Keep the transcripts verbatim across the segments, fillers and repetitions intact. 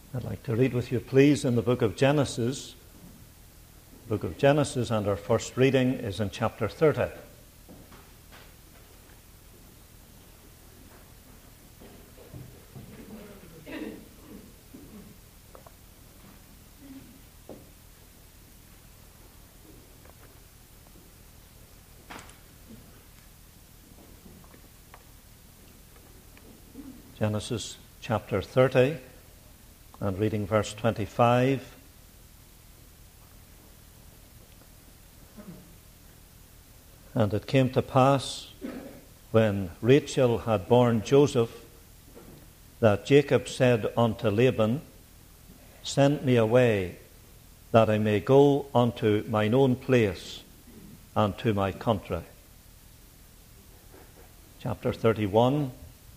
I'd like to read with you, please, in the book of Genesis. The book of Genesis, and our first reading is in chapter thirty. Genesis chapter thirty, and reading verse twenty-five. And it came to pass, when Rachel had borne Joseph, that Jacob said unto Laban, Send me away, that I may go unto mine own place and to my country. Chapter thirty-one,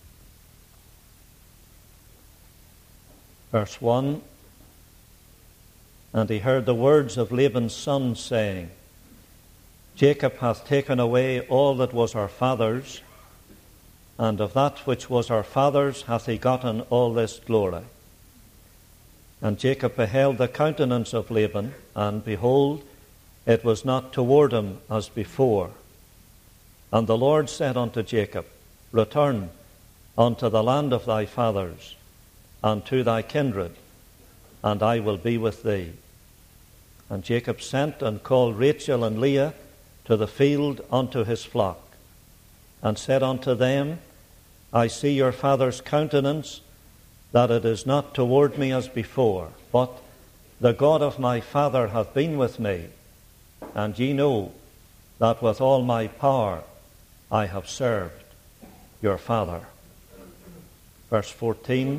verse one. And he heard the words of Laban's son, saying, Jacob hath taken away all that was our father's, and of that which was our father's hath he gotten all this glory. And Jacob beheld the countenance of Laban, and behold, it was not toward him as before. And the Lord said unto Jacob, Return unto the land of thy fathers, and to thy kindred, and I will be with thee. And Jacob sent and called Rachel and Leah to the field unto his flock, and said unto them, I see your father's countenance, that it is not toward me as before, but the God of my father hath been with me, and ye know that with all my power I have served your father. Verse fourteen.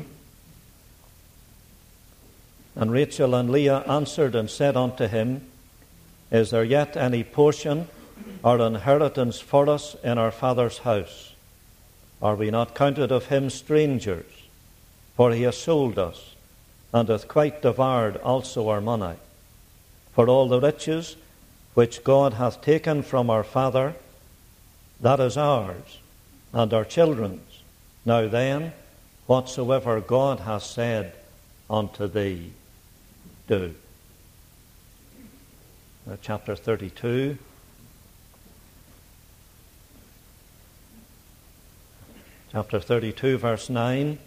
And Rachel and Leah answered and said unto him, Is there yet any portion or inheritance for us in our father's house? Are we not counted of him strangers? For he has sold us, and hath quite devoured also our money. For all the riches which God hath taken from our father, that is ours, and our children's. Now then, whatsoever God hath said unto thee, do. Now, chapter thirty-two. Chapter thirty-two, verse nine.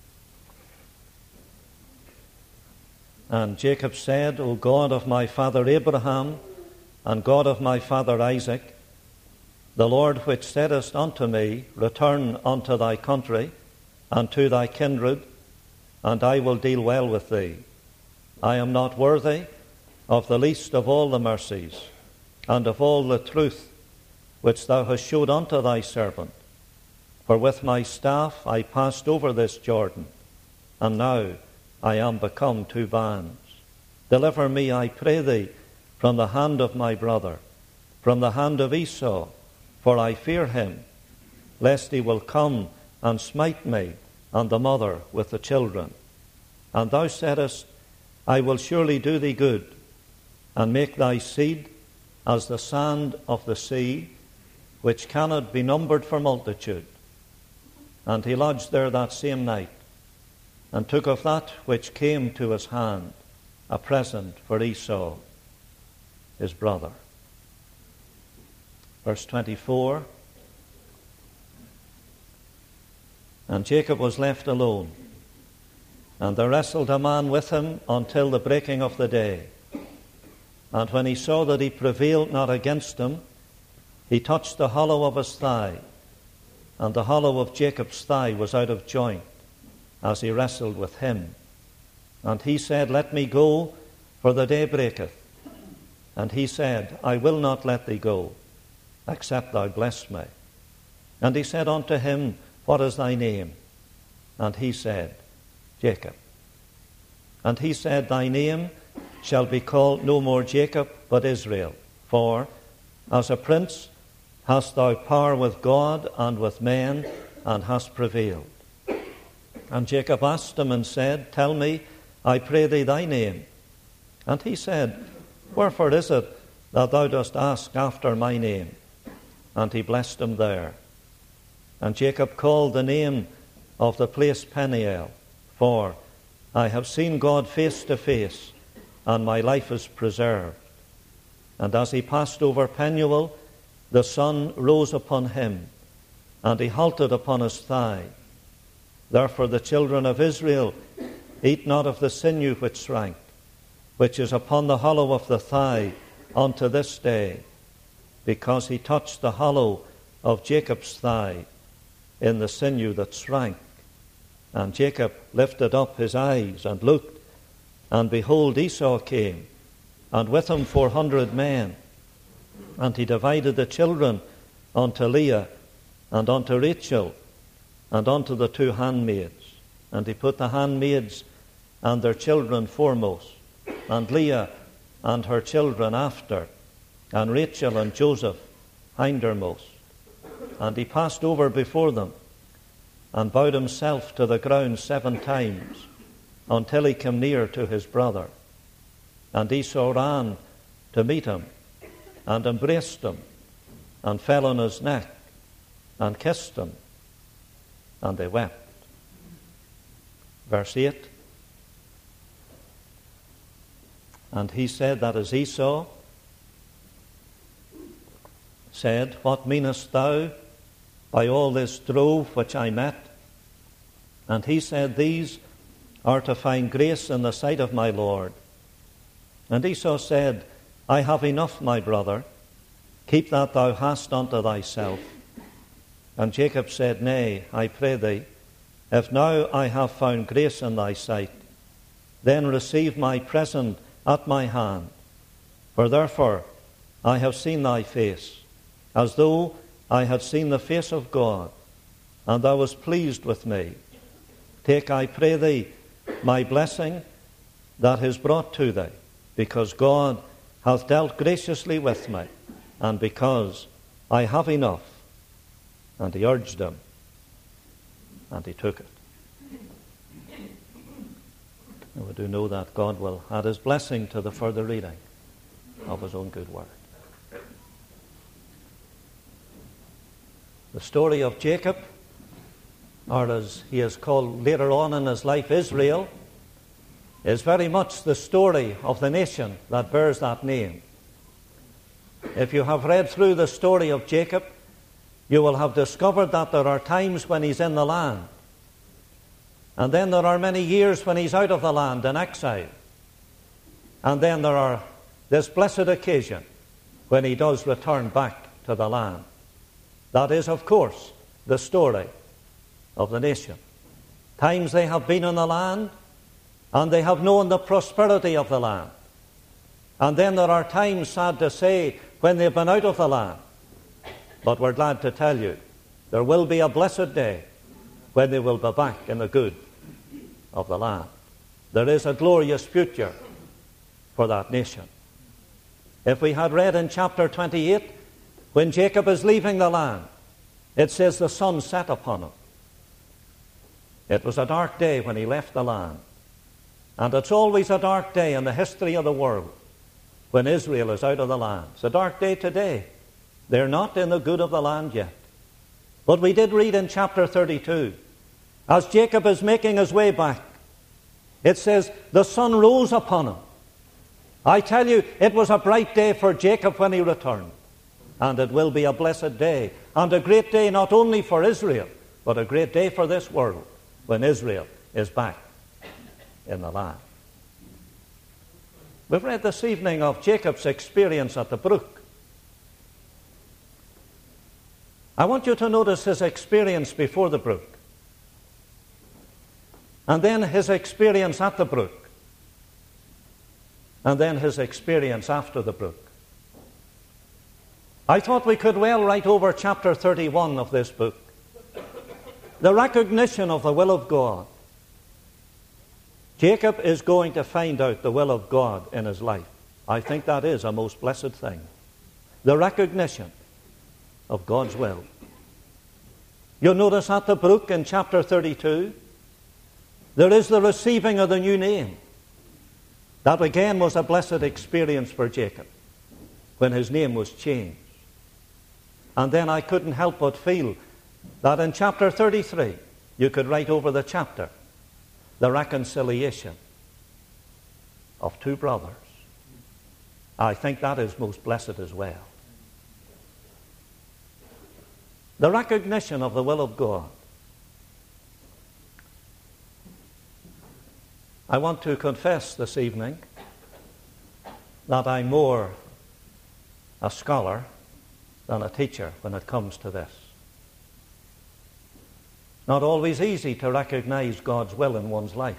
And Jacob said, O God of my father Abraham, and God of my father Isaac, the Lord which saidest unto me, Return unto thy country, and to thy kindred, and I will deal well with thee. I am not worthy of the least of all the mercies, and of all the truth which thou hast showed unto thy servant. For with my staff I passed over this Jordan, and now I am become two bands. Deliver me, I pray thee, from the hand of my brother, from the hand of Esau, for I fear him, lest he will come and smite me and the mother with the children. And thou saidest, I will surely do thee good, and make thy seed as the sand of the sea, which cannot be numbered for multitude. And he lodged there that same night, and took of that which came to his hand a present for Esau, his brother. Verse twenty-four. And Jacob was left alone, and there wrestled a man with him until the breaking of the day. And when he saw that he prevailed not against him, he touched the hollow of his thigh, and the hollow of Jacob's thigh was out of joint, as he wrestled with him. And he said, Let me go, for the day breaketh. And he said, I will not let thee go, except thou bless me. And he said unto him, What is thy name? And he said, Jacob. And he said, Thy name shall be called no more Jacob, but Israel. For as a prince hast thou power with God and with men, and hast prevailed. And Jacob asked him and said, Tell me, I pray thee, thy name. And he said, Wherefore is it that thou dost ask after my name? And he blessed him there. And Jacob called the name of the place Peniel, for I have seen God face to face, and my life is preserved. And as he passed over Penuel, the sun rose upon him, and he halted upon his thigh. Therefore the children of Israel eat not of the sinew which shrank, which is upon the hollow of the thigh unto this day, because he touched the hollow of Jacob's thigh in the sinew that shrank. And Jacob lifted up his eyes and looked, and behold, Esau came, and with him four hundred men. And he divided the children unto Leah, and unto Rachel, and unto the two handmaids. And he put the handmaids and their children foremost, and Leah and her children after, and Rachel and Joseph hindermost. And he passed over before them, and bowed himself to the ground seven times, until he came near to his brother. And Esau ran to meet him, and embraced him, and fell on his neck, and kissed him, and they wept. Verse eight. And he said, that is Esau, said, what meanest thou by all this drove which I met? And he said, these are to find grace in the sight of my Lord. And Esau said, I have enough, my brother. Keep that thou hast unto thyself. And Jacob said, nay, I pray thee, if now I have found grace in thy sight, then receive my present at my hand. For therefore I have seen thy face, as though I had seen the face of God, and thou wast pleased with me. Take, I pray thee, my blessing that is brought to thee, because God hath dealt graciously with me, and because I have enough. And he urged him, and he took it. And we do know that God will add his blessing to the further reading of his own good word. The story of Jacob, or as he is called later on in his life, Israel, is very much the story of the nation that bears that name. If you have read through the story of Jacob, you will have discovered that there are times when he's in the land, and then there are many years when he's out of the land in exile, and then there are this blessed occasion when he does return back to the land. That is, of course, the story of the nation. Times they have been in the land, and they have known the prosperity of the land. And then there are times, sad to say, when they've been out of the land. But we're glad to tell you, there will be a blessed day when they will be back in the good of the land. There is a glorious future for that nation. If we had read in chapter twenty-eight, when Jacob is leaving the land, it says the sun set upon him. It was a dark day when he left the land. And it's always a dark day in the history of the world when Israel is out of the land. It's a dark day today. They're not in the good of the land yet. But we did read in chapter thirty-two, as Jacob is making his way back, it says, the sun rose upon him. I tell you, it was a bright day for Jacob when he returned. And it will be a blessed day, and a great day not only for Israel, but a great day for this world when Israel is back in the land. We've read this evening of Jacob's experience at the brook. I want you to notice his experience before the brook, and then his experience at the brook, and then his experience after the brook. I thought we could well write over chapter thirty-one of this book. The recognition of the will of God. Jacob is going to find out the will of God in his life. I think that is a most blessed thing. The recognition of God's will. You'll notice at the brook in chapter thirty-two, there is the receiving of the new name. That again was a blessed experience for Jacob when his name was changed. And then I couldn't help but feel that in chapter thirty-three, you could write over the chapter, the reconciliation of two brothers. I think that is most blessed as well. The recognition of the will of God. I want to confess this evening that I'm more a scholar than a teacher when it comes to this. Not always easy to recognize God's will in one's life.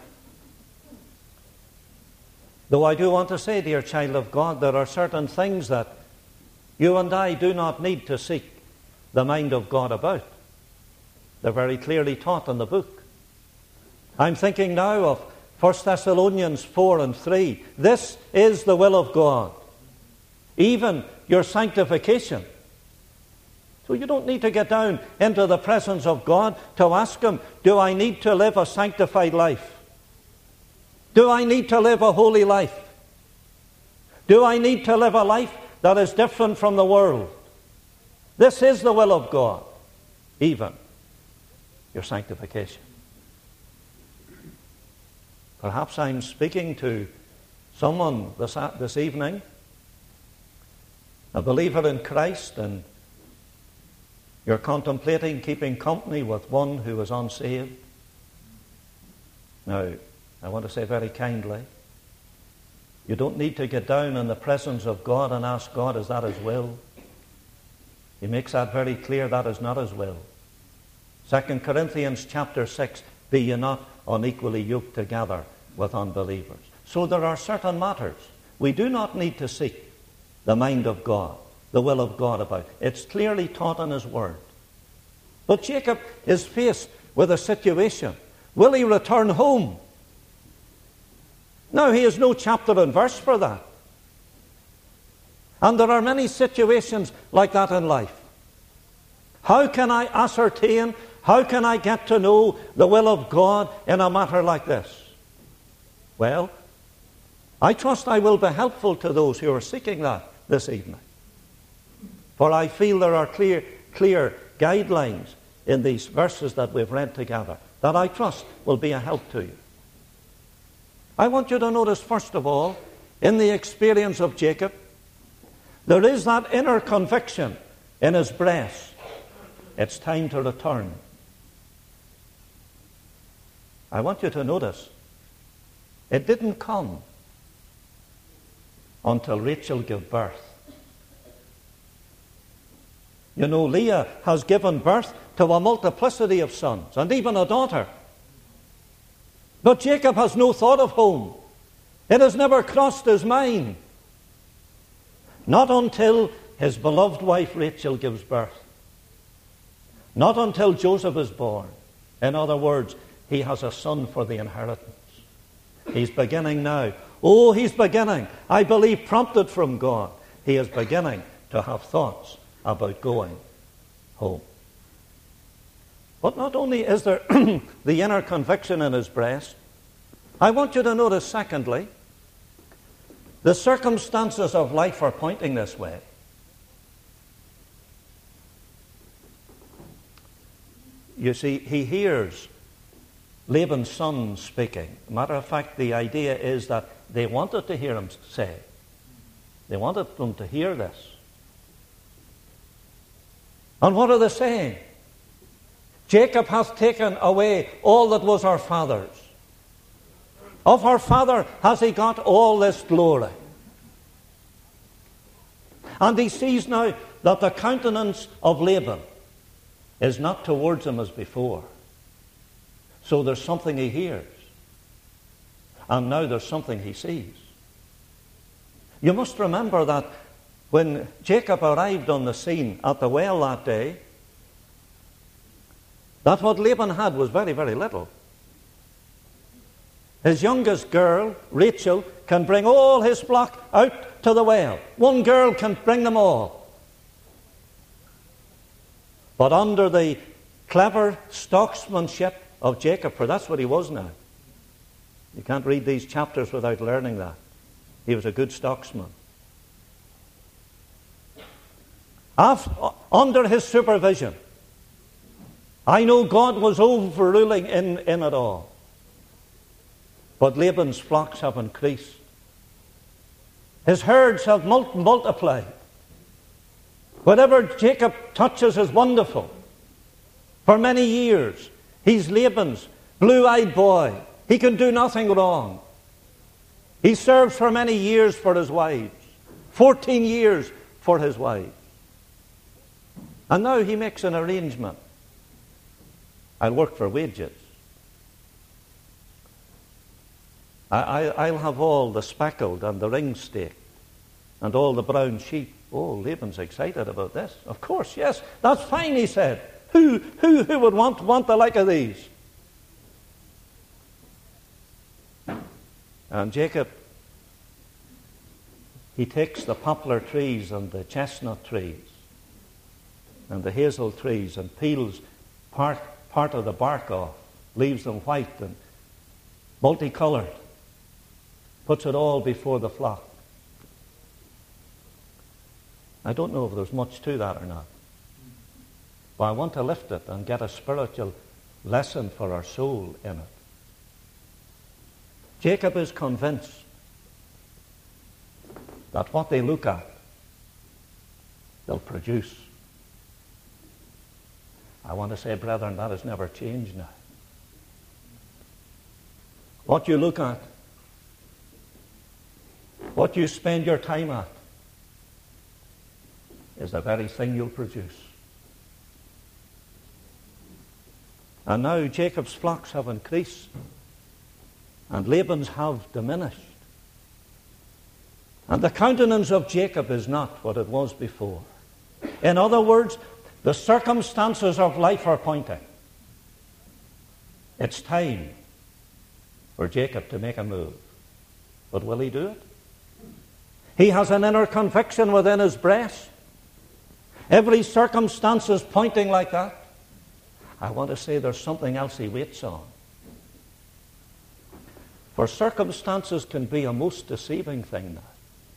Though I do want to say, dear child of God, there are certain things that you and I do not need to seek the mind of God about. They're very clearly taught in the book. I'm thinking now of First Thessalonians four and three. This is the will of God, even your sanctification. So you don't need to get down into the presence of God to ask Him, do I need to live a sanctified life? Do I need to live a holy life? Do I need to live a life that is different from the world? This is the will of God, even your sanctification. Perhaps I'm speaking to someone this, this evening, a believer in Christ, and you're contemplating keeping company with one who is unsaved. Now, I want to say very kindly, you don't need to get down in the presence of God and ask God, is that His will? He makes that very clear, that is not His will. Second Corinthians chapter six, be ye not unequally yoked together with unbelievers. So there are certain matters we do not need to seek the mind of God, the will of God about. It's clearly taught in His Word. But Jacob is faced with a situation. Will he return home? Now, he has no chapter and verse for that. And there are many situations like that in life. How can I ascertain, how can I get to know the will of God in a matter like this? Well, I trust I will be helpful to those who are seeking that this evening. For I feel there are clear, clear guidelines in these verses that we've read together that I trust will be a help to you. I want you to notice, first of all, in the experience of Jacob, there is that inner conviction in his breast. It's time to return. I want you to notice, it didn't come until Rachel gave birth. You know, Leah has given birth to a multiplicity of sons, and even a daughter. But Jacob has no thought of home. It has never crossed his mind. Not until his beloved wife Rachel gives birth. Not until Joseph is born. In other words, he has a son for the inheritance. He's beginning now. Oh, he's beginning, I believe, prompted from God. He is beginning to have thoughts about going home. But not only is there the inner conviction in his breast, I want you to notice, secondly, the circumstances of life are pointing this way. You see, he hears Laban's son speaking. Matter of fact, the idea is that they wanted to hear him say. They wanted them to hear this. And what are they saying? Jacob hath taken away all that was our father's. Of our father has he got all this glory. And he sees now that the countenance of Laban is not towards him as before. So there's something he hears. And now there's something he sees. You must remember that when Jacob arrived on the scene at the well that day, that what Laban had was very, very little. His youngest girl, Rachel, can bring all his flock out to the well. One girl can bring them all. But under the clever stocksmanship of Jacob, for that's what he was now. You can't read these chapters without learning that. He was a good stocksman. After, under his supervision, I know God was overruling in, in it all. but Laban's flocks have increased. His herds have mul- multiplied. Whatever Jacob touches is wonderful. For many years, he's Laban's blue-eyed boy. He can do nothing wrong. He serves for many years for his wives. Fourteen years for his wives. And now he makes an arrangement. I'll work for wages. I, I, I'll have all the speckled and the ring staked and all the brown sheep. Oh, Laban's excited about this. Of course, yes, that's fine, he said. Who, who, who would want, want the like of these? And Jacob, he takes the poplar trees and the chestnut trees and the hazel trees and peels part, part of the bark off, leaves them white and multicolored, puts it all before the flock. I don't know if there's much to that or not, but I want to lift it and get a spiritual lesson for our soul in it. Jacob is convinced that what they look at, they'll produce. I want to say, brethren, that has never changed now. What you look at, what you spend your time at, is the very thing you'll produce. And now Jacob's flocks have increased, and Laban's have diminished. And the countenance of Jacob is not what it was before. In other words, the circumstances of life are pointing. It's time for Jacob to make a move. But will he do it? He has an inner conviction within his breast. Every circumstance is pointing like that. I want to say there's something else he waits on. For circumstances can be a most deceiving thing now.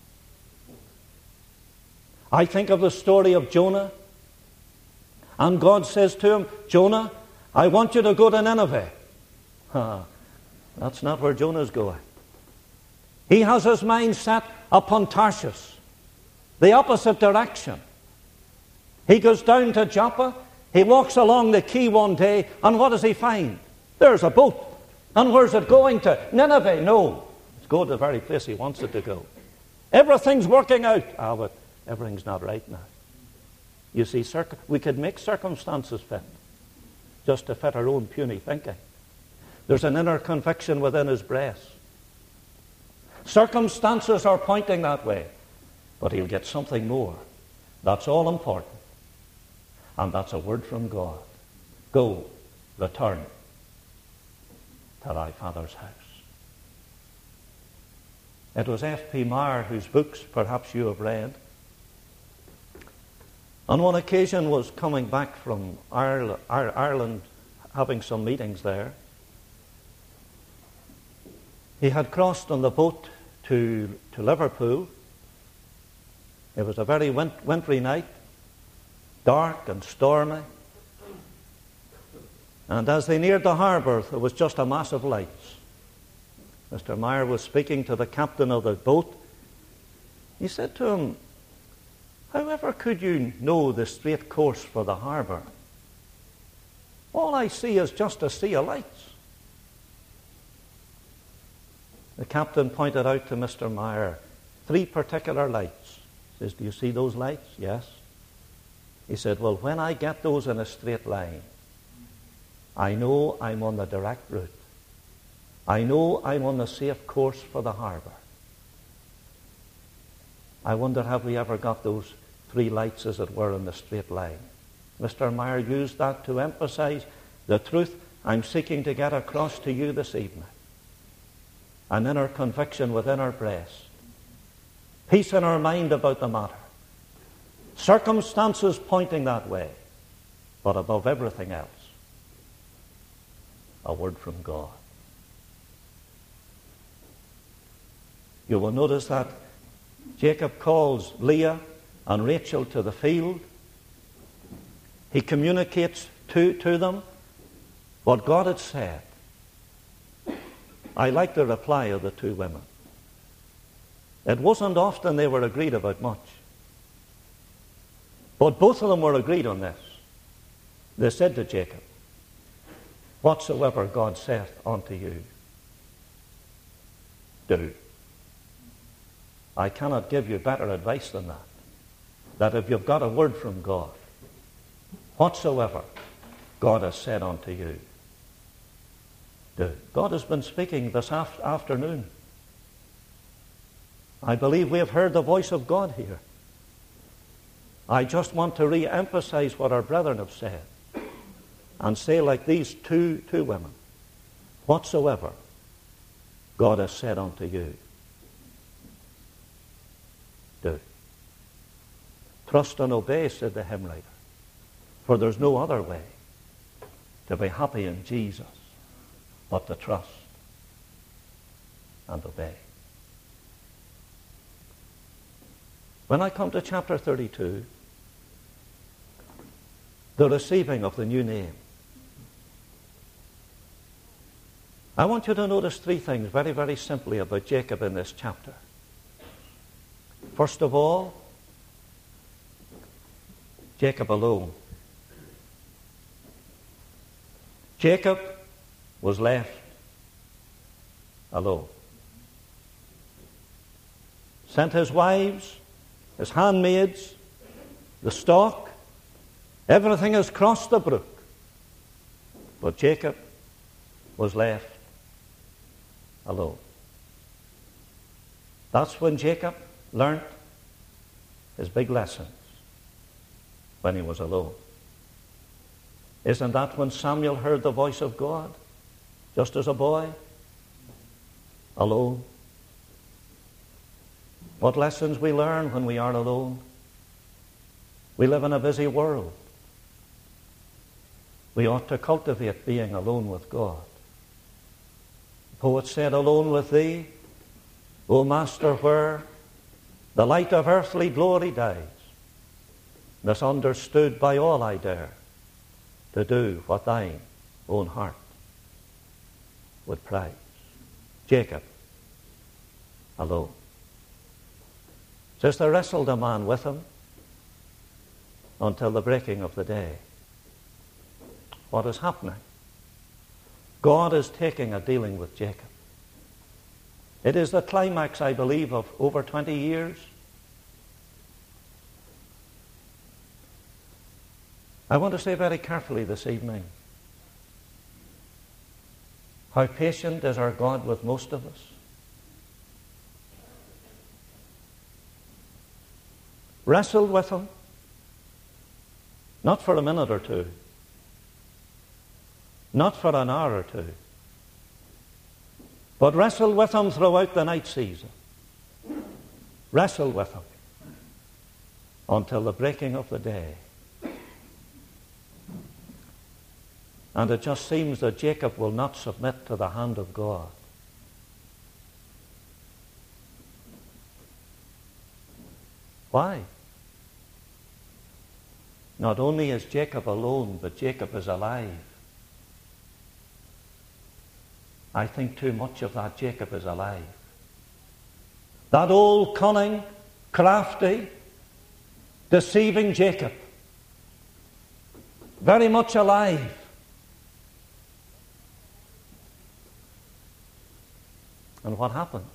I think of the story of Jonah. And God says to him, Jonah, I want you to go to Nineveh. Ha, that's not where Jonah's going. He has his mind set upon Tarshish, the opposite direction. He goes down to Joppa. He walks along the quay one day, and what does he find? There's a boat. And where's it going to? Nineveh? No. It's going to the very place he wants it to go. Everything's working out. Ah, but everything's not right now. You see, circ- we could make circumstances fit, just to fit our own puny thinking. There's an inner conviction within his breast. Circumstances are pointing that way, but he'll get something more. That's all important. And that's a word from God. Go, return to thy father's house. It was F P Meyer, whose books perhaps you have read. On one occasion was coming back from Ireland, Ireland, having some meetings there. He had crossed on the boat to, to Liverpool. It was a very wint- wintry night, dark and stormy. And as they neared the harbour, there was just a mass of lights. Mister Meyer was speaking to the captain of the boat. He said to him, however could you know the straight course for the harbour? All I see is just a sea of lights. The captain pointed out to Mister Meyer three particular lights. He says, do you see those lights? Yes. He said, well, when I get those in a straight line, I know I'm on the direct route. I know I'm on the safe course for the harbour. I wonder, have we ever got those three lights, as it were, in the straight line? Mister Meyer used that to emphasize the truth I'm seeking to get across to you this evening. An inner conviction within our breast. Peace in our mind about the matter. Circumstances pointing that way. But above everything else, a word from God. You will notice that Jacob calls Leah and Rachel to the field. He communicates to, to them what God had said. I like the reply of the two women. It wasn't often they were agreed about much. But both of them were agreed on this. They said to Jacob, whatsoever God saith unto you, do. I cannot give you better advice than that. That if you've got a word from God, whatsoever God has said unto you, do. God has been speaking this af- afternoon. I believe we have heard the voice of God here. I just want to re-emphasize what our brethren have said and say, like these two, two women, whatsoever God has said unto you, do. Trust and obey, said the hymn writer, for there's no other way to be happy in Jesus but to trust and obey. When I come to chapter thirty-two, the receiving of the new name, I want you to notice three things very, very simply about Jacob in this chapter. First of all, Jacob alone. Jacob was left alone. Sent his wives, his handmaids, the stock, everything has crossed the brook. But Jacob was left alone. That's when Jacob learnt his big lessons, when he was alone. Isn't that when Samuel heard the voice of God, just as a boy, alone? What lessons we learn when we are alone. We live in a busy world. We ought to cultivate being alone with God. The poet said, alone with thee, O Master, where the light of earthly glory dies, misunderstood by all I dare, to do what thine own heart would prize. Jacob, alone. Says there wrestled a man with him until the breaking of the day. What is happening? God is taking a dealing with Jacob. It is the climax, I believe, of over twenty years. I want to say very carefully this evening, how patient is our God with most of us? Wrestled with him, not for a minute or two, not for an hour or two, but wrestled with him throughout the night season. Wrestled with him until the breaking of the day. And it just seems that Jacob will not submit to the hand of God. Why? Not only is Jacob alone, but Jacob is alive. I think too much of that Jacob is alive. That old, cunning, crafty, deceiving Jacob, very much alive. And what happens?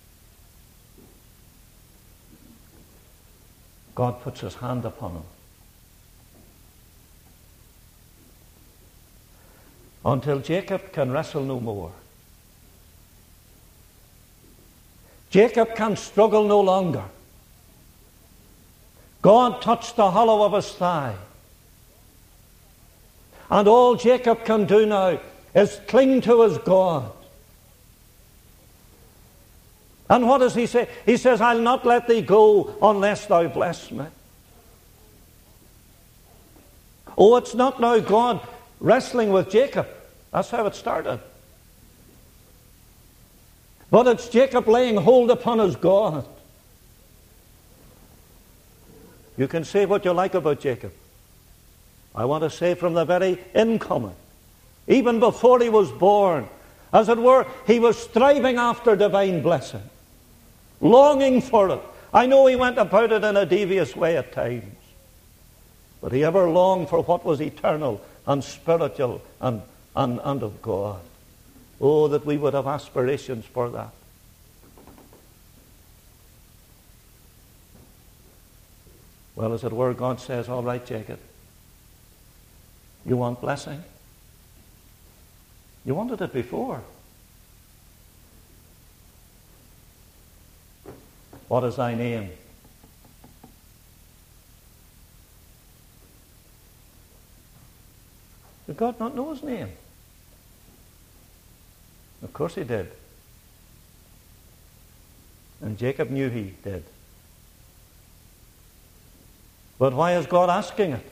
God puts his hand upon him. Until Jacob can wrestle no more. Jacob can struggle no longer. God touched the hollow of his thigh. And all Jacob can do now is cling to his God. And what does he say? He says, I'll not let thee go unless thou bless me. Oh, it's not now God wrestling with Jacob. That's how it started. But it's Jacob laying hold upon his God. You can say what you like about Jacob. I want to say from the very incoming, even before he was born, As it were, he was striving after divine blessing, longing for it. I know he went about it in a devious way at times, but he ever longed for what was eternal and spiritual and, and, and of God. Oh, that we would have aspirations for that. Well, as it were, God says, all right, Jacob, you want blessing? You wanted it before. What is thy name? Did God not know his name? Of course he did. And Jacob knew he did. But why is God asking it?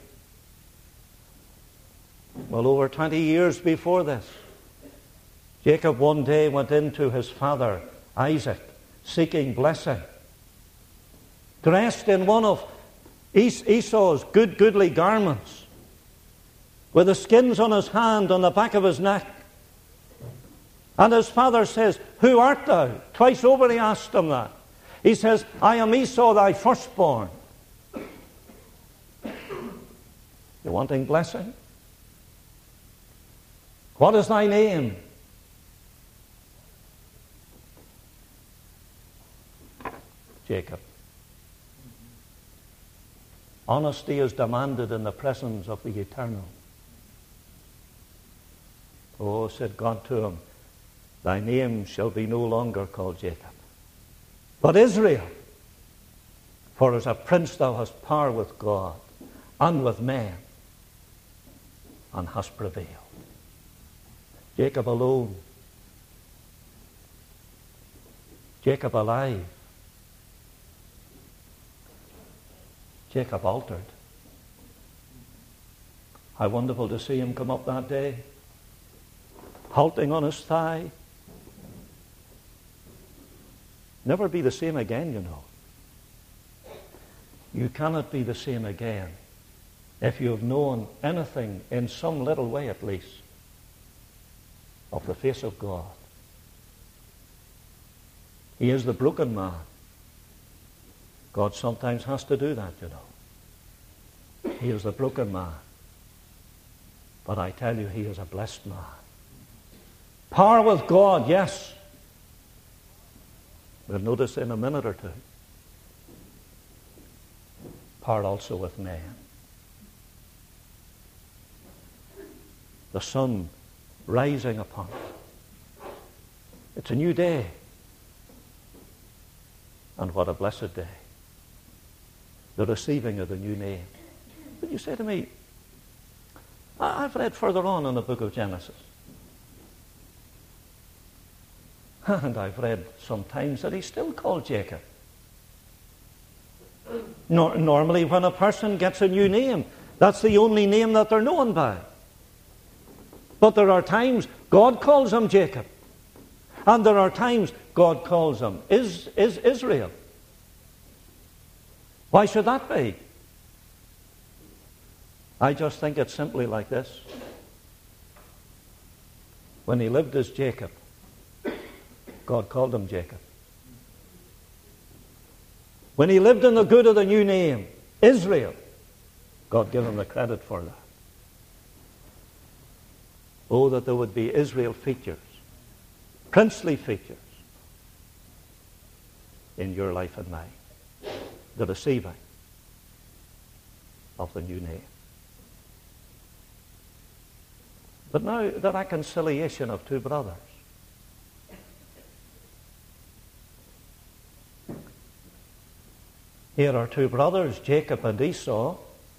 Well, over twenty years before this, Jacob one day went into his father Isaac, seeking blessing, dressed in one of Esau's good goodly garments, with the skins on his hand, on the back of his neck. And his father says, who art thou? Twice over he asked him that. He says, I am Esau, thy firstborn. You wanting blessing? What is thy name? Jacob. Honesty is demanded in the presence of the eternal. Oh, said God to him, thy name shall be no longer called Jacob, but Israel. For as a prince thou hast power with God and with men, and hast prevailed. Jacob alone. Jacob alive. Jacob altered. How wonderful to see him come up that day, halting on his thigh. Never be the same again, you know. You cannot be the same again if you have known anything in some little way at least of the face of God. He is the broken man. God sometimes has to do that, you know. He is the broken man. But I tell you, he is a blessed man. Power with God, yes. We'll notice in a minute or two. Power also with men. The sun rising upon it. It's a new day. And what a blessed day. The receiving of the new name. But you say to me, I've read further on in the book of Genesis. And I've read sometimes that he's still called Jacob. Nor- normally when a person gets a new name, that's the only name that they're known by. But there are times God calls him Jacob. And there are times God calls him is, is Israel. Why should that be? I just think it's simply like this. When he lived as Jacob, God called him Jacob. When he lived in the good of the new name, Israel, God gave him the credit for that. Oh, that there would be Israel features, princely features in your life and mine. The receiving of the new name. But now the reconciliation of two brothers. Here are two brothers, Jacob and Esau.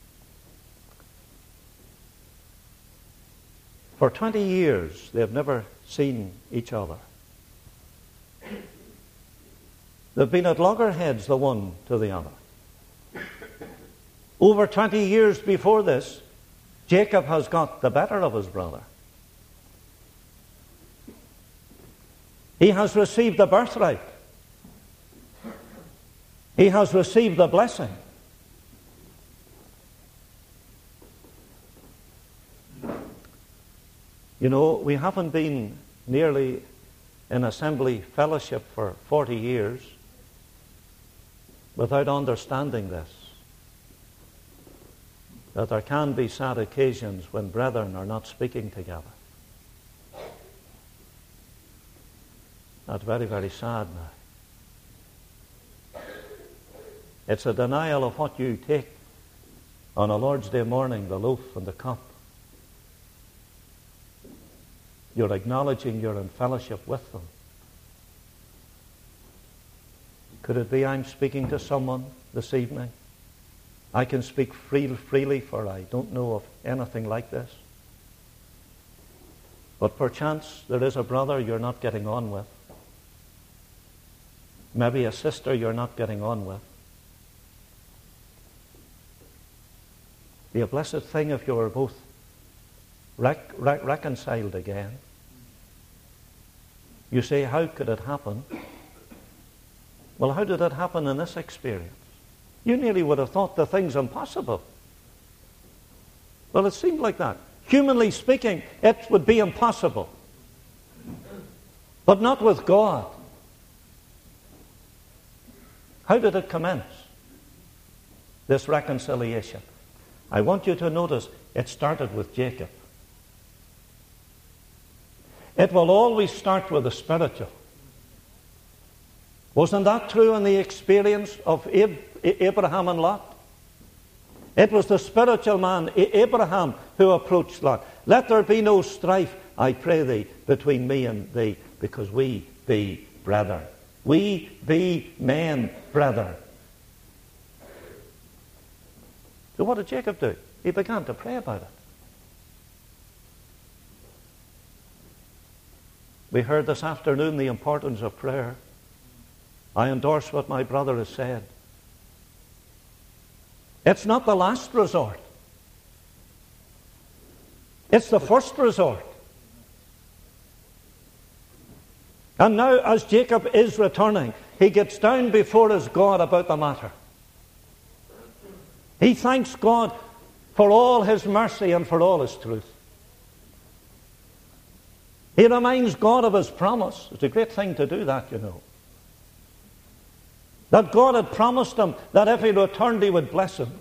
For twenty years they've never seen each other. They've been at loggerheads the one to the other. Over twenty years before this, Jacob has got the better of his brother. He has received the birthright. He has received the blessing. You know, we haven't been nearly in assembly fellowship for forty years without understanding this, that there can be sad occasions when brethren are not speaking together. That's very, very sad now. It's a denial of what you take on a Lord's Day morning, the loaf and the cup. You're acknowledging you're in fellowship with them. Could it be I'm speaking to someone this evening? I can speak free, freely, for I don't know of anything like this. But perchance there is a brother you're not getting on with. Maybe a sister you're not getting on with. Be a blessed thing if you were both rec- rec- reconciled again. You say, how could it happen? Well, how did it happen in this experience? You nearly would have thought the thing's impossible. Well, it seemed like that. Humanly speaking, it would be impossible. But not with God. How did it commence? This reconciliation. I want you to notice it started with Jacob. It will always start with the spiritual. Wasn't that true in the experience of Ab- Abraham and Lot? It was the spiritual man, Abraham, who approached Lot. Let there be no strife, I pray thee, between me and thee, because we be brethren. We be men, brethren. So what did Jacob do? He began to pray about it. We heard this afternoon the importance of prayer. I endorse what my brother has said. It's not the last resort. It's the first resort. And now, as Jacob is returning, he gets down before his God about the matter. He thanks God for all his mercy and for all his truth. He reminds God of his promise. It's a great thing to do that, you know. That God had promised him that if he returned, he would bless him.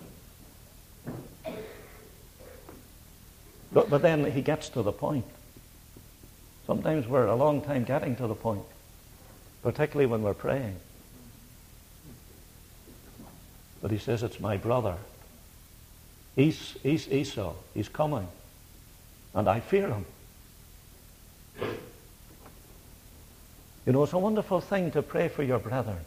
But, but then he gets to the point. Sometimes we're a long time getting to the point, particularly when we're praying. But he says, it's my brother. He's, he's Esau. He's coming. And I fear him. You know, it's a wonderful thing to pray for your brethren.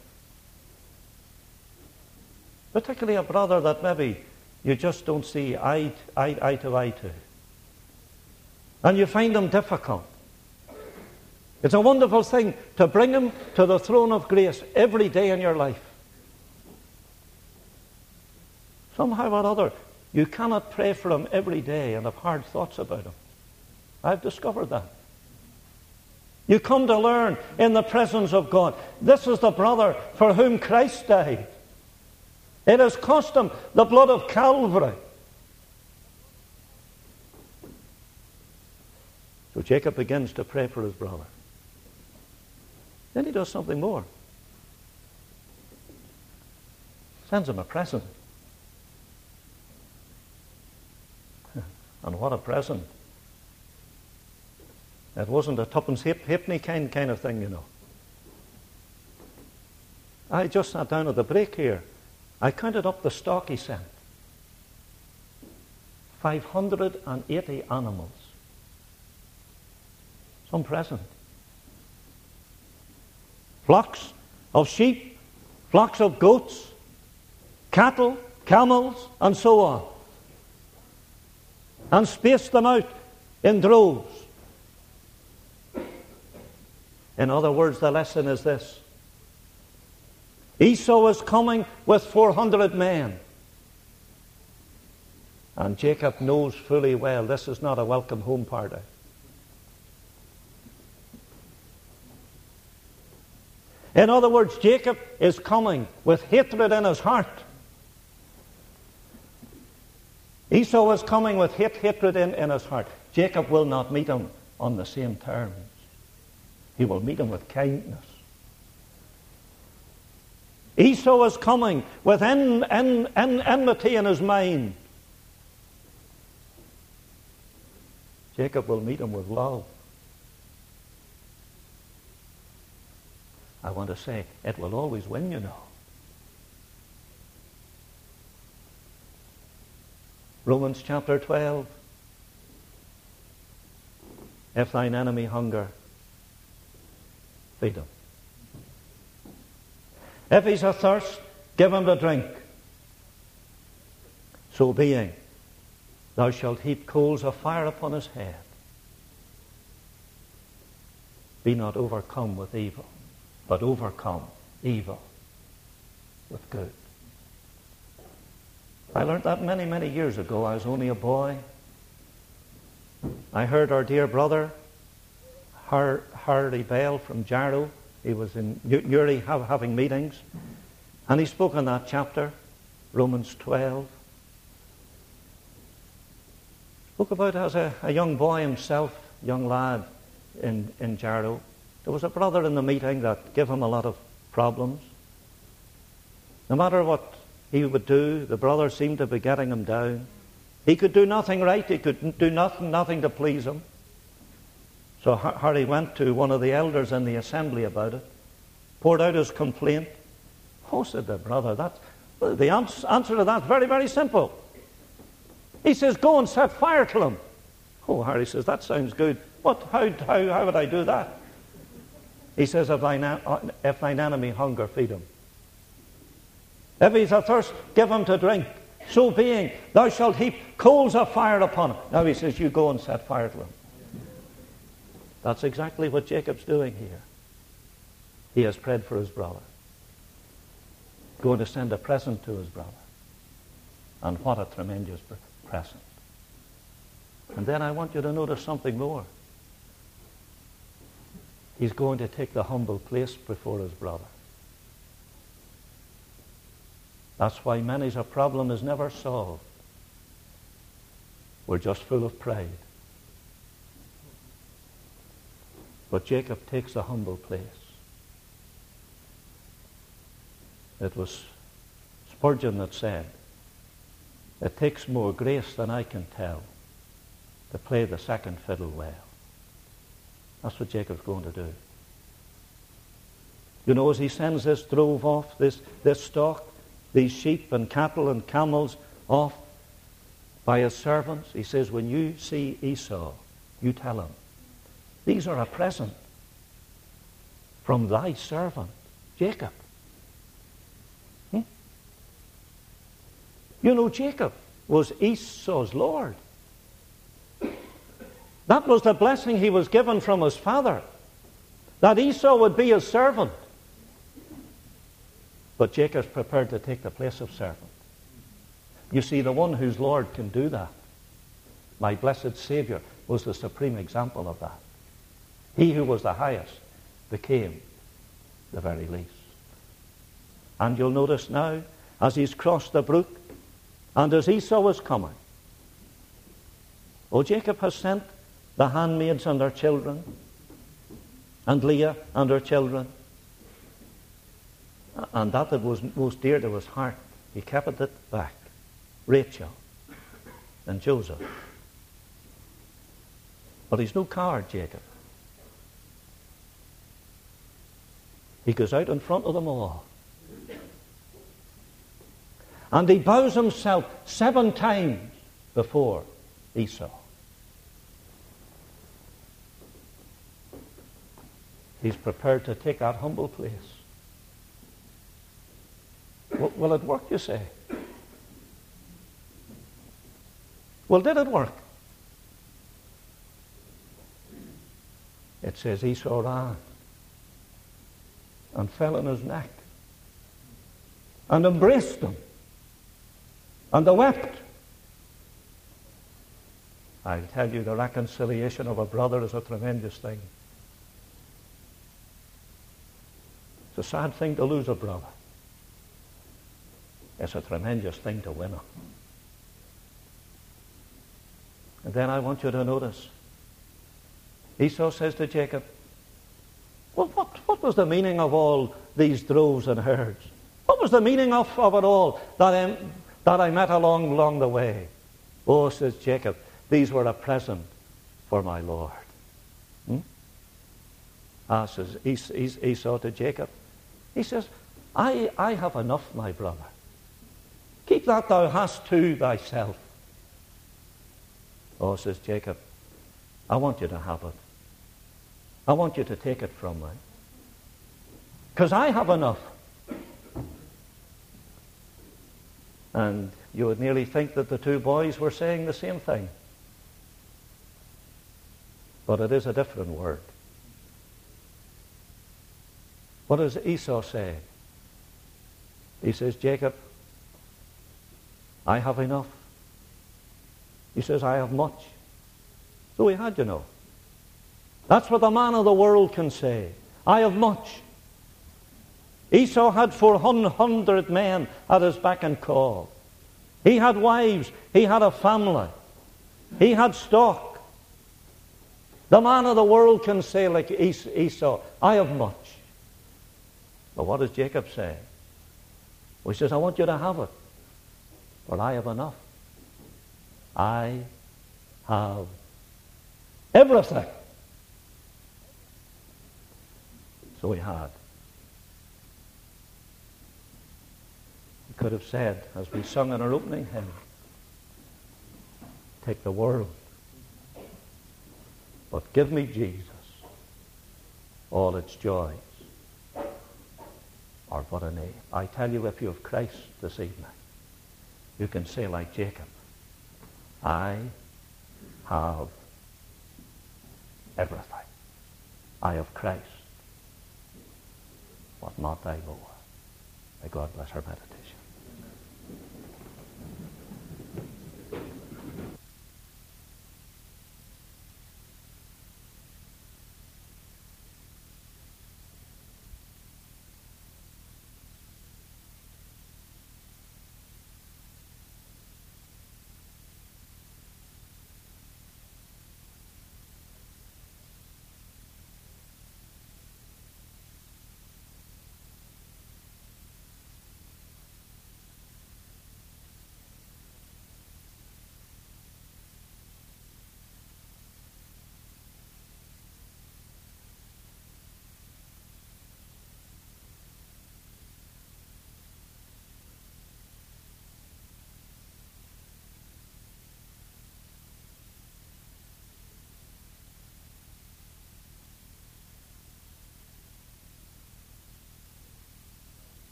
Particularly a brother that maybe you just don't see eye, eye, eye to eye to. And you find him difficult. It's a wonderful thing to bring him to the throne of grace every day in your life. Somehow or other, you cannot pray for him every day and have hard thoughts about him. I've discovered that. You come to learn in the presence of God. This is the brother for whom Christ died. It has cost him the blood of Calvary. So Jacob begins to pray for his brother. Then he does something more. Sends him a present. And what a present. It wasn't a tuppence halfpenny kind, kind of thing, you know. I just sat down at the break here. I counted up the stock he sent. five hundred eighty animals. Some present. Flocks of sheep, flocks of goats, cattle, camels, and so on. And spaced them out in droves. In other words, the lesson is this. Esau is coming with four hundred men. And Jacob knows fully well this is not a welcome home party. In other words, Jacob is coming with hatred in his heart. Esau is coming with hate, hatred in, in his heart. Jacob will not meet him on the same terms. He will meet him with kindness. Esau is coming with en, en, en, enmity in his mind. Jacob will meet him with love. I want to say, it will always win, you know. Romans chapter twelve. If thine enemy hunger, feed him. If he's athirst, give him to drink. So being, thou shalt heap coals of fire upon his head. Be not overcome with evil, but overcome evil with good. I learned that many, many years ago. I was only a boy. I heard our dear brother, Har- Hardy Bell from Jarrow. He was in Uri having meetings. And he spoke on that chapter, Romans twelve. Spoke about as a, a young boy himself, young lad in, in Jarrow. There was a brother in the meeting that gave him a lot of problems. No matter what he would do, the brother seemed to be getting him down. He could do nothing right. He could do nothing, nothing to please him. So Harry went to one of the elders in the assembly about it, poured out his complaint. Oh, said the brother, that's, the answer to that's very, very simple. He says, go and set fire to him. Oh, Harry says, that sounds good. What? How, how, how would I do that? He says, if thine, if thine enemy hunger, feed him. If he's athirst, give him to drink. So being, thou shalt heap coals of fire upon him. Now he says, you go and set fire to him. That's exactly what Jacob's doing here. He has prayed for his brother. Going to send a present to his brother. And what a tremendous present. And then I want you to notice something more. He's going to take the humble place before his brother. That's why many's a problem is never solved. We're just full of pride. But Jacob takes the humble place. It was Spurgeon that said, it takes more grace than I can tell to play the second fiddle well. That's what Jacob's going to do. You know, as he sends this drove off, this, this stock, these sheep and cattle and camels off by his servants, he says, when you see Esau, you tell him, these are a present from thy servant, Jacob. Hmm? You know, Jacob was Esau's Lord. That was the blessing he was given from his father, that Esau would be his servant. But Jacob's prepared to take the place of servant. You see, the one whose Lord can do that, my blessed Savior, was the supreme example of that. He who was the highest became the very least. And you'll notice now, as he's crossed the brook, and as Esau is coming, oh, Jacob has sent the handmaids and their children, and Leah and her children, and that that was most dear to his heart, he kept it back. Rachel and Joseph. But he's no coward, Jacob. He goes out in front of them all. And he bows himself seven times before Esau. He's prepared to take that humble place. Will, will it work, you say? Well, did it work? It says Esau ran and fell on his neck and embraced him and they wept. I tell you, the reconciliation of a brother is a tremendous thing. It's a sad thing to lose a brother. It's a tremendous thing to win him. And then I want you to notice, Esau says to Jacob, What was the meaning of all these droves and herds? What was the meaning of, of it all that I, that I met along, along the way? Oh, says Jacob, these were a present for my Lord. Hmm? Ah, says Esau to Jacob. He says, I, I have enough, my brother. Keep that thou hast to thyself. Oh, says Jacob, I want you to have it. I want you to take it from me. Because I have enough. And you would nearly think that the two boys were saying the same thing. But it is a different word. What does Esau say? He says, Jacob, I have enough. He says, I have much. So he had, you know. That's what the man of the world can say. I have much. Esau had four hundred men at his beck and call. He had wives. He had a family. He had stock. The man of the world can say like Esau, I have much. But what does Jacob say? Well, he says, I want you to have it. For I have enough. I have everything. So he had. He could have said, as we sung in our opening hymn, take the world, but give me Jesus, all its joys are but a name. I tell you, if you have Christ this evening, you can say like Jacob, I have everything. I have Christ, but not thy Lord. May God bless our meditation.